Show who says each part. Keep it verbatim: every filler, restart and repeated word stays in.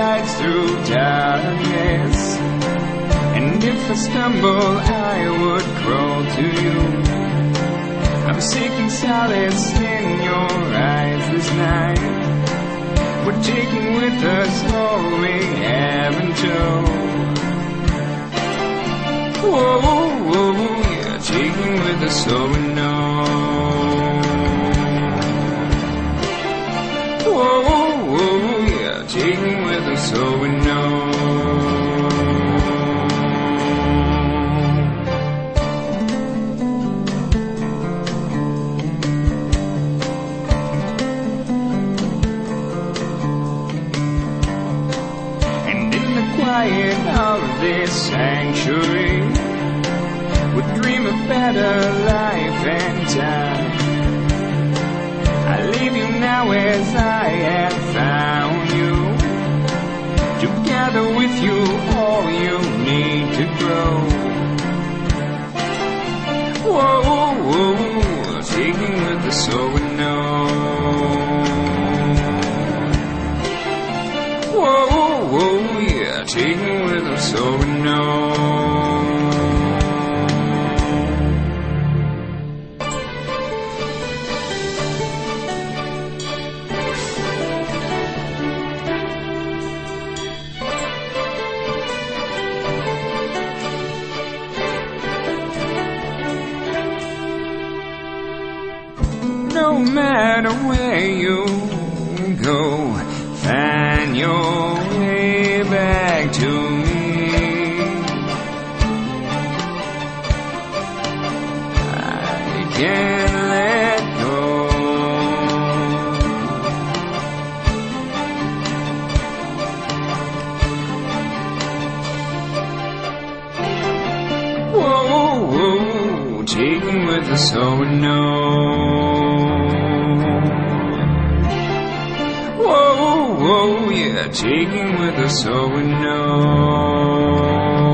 Speaker 1: guides through darkness. And if I stumble, I would crawl to you. I'm seeking solace in your eyes this night. We're taking with us all we haven't told. Whoa, whoa, whoa, yeah, taking with us all we know. Whoa, whoa, whoa, yeah, taking with us all we know. Quiet of this sanctuary, we dream of better life and time. I leave you now as I have found you. Together with you, all you need to grow. Whoa, whoa, whoa, taking with us all we know. Whoa, whoa, yeah, taking with us all we know. No matter where you go, find your way back to me. I can't let go. Whoa, whoa, taking with us all we know. Whoa, whoa, yeah, taking with us all we know.